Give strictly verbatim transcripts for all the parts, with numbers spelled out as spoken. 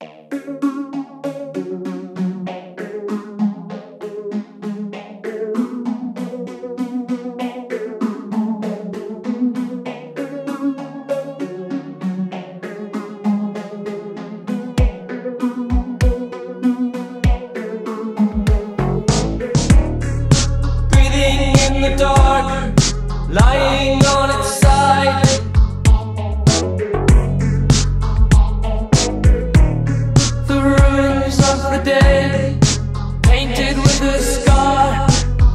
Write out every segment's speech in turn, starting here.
The dark, lying on its side. The ruins of the day, painted with a scar.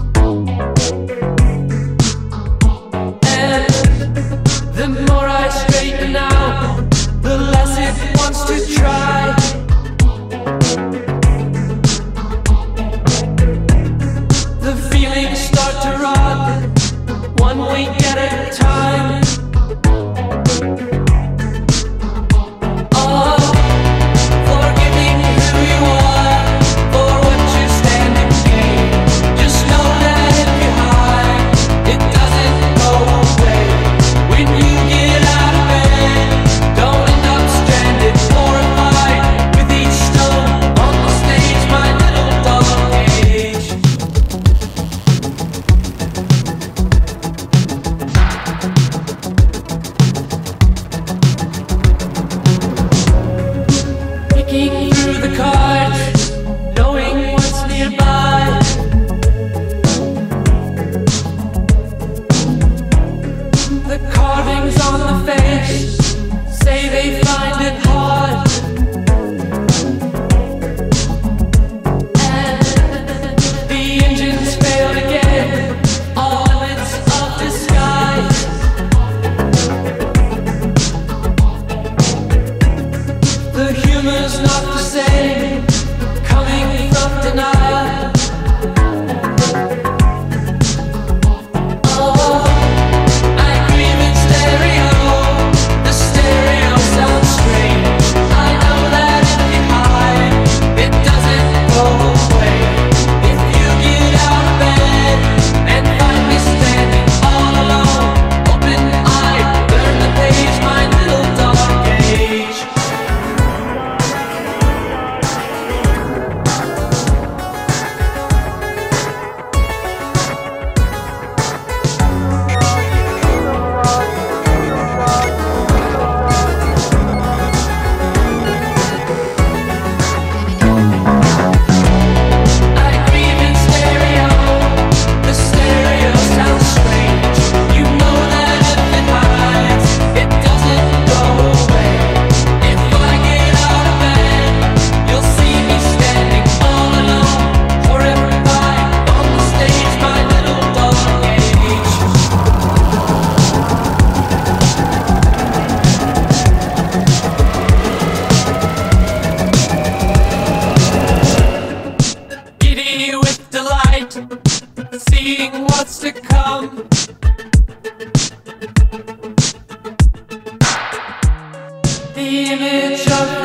And the more I straighten out, the less it wants to try. The feelings start to rot, one week at a time. Oh, forgiving who you are, for what you stand and gain. Just know that if you hide, it doesn't go away. When you get out of bed, don't end up stranded, horrified with each stone on the stage, my little dog cage. Picking through the cards, knowing what's nearby. The carvings on the face say they find it hard. And the engines failed again, all limits of disguise. The humor's not the same, coming from denial. Oh, I grieve in stereo, the stereo sounds strange. I know that if you hide, it doesn't go away. If you get out of bed and find me standing all alone, open-eyed, turn the page, my little dog cage. I grieve in stereo, the stereo sounds strange. You know that if it hides, it doesn't go away. If I get out of bed, you'll see me standing all alone, horrified on the stage, my little dog cage. Giddy with delight, seeing what's to come. The image of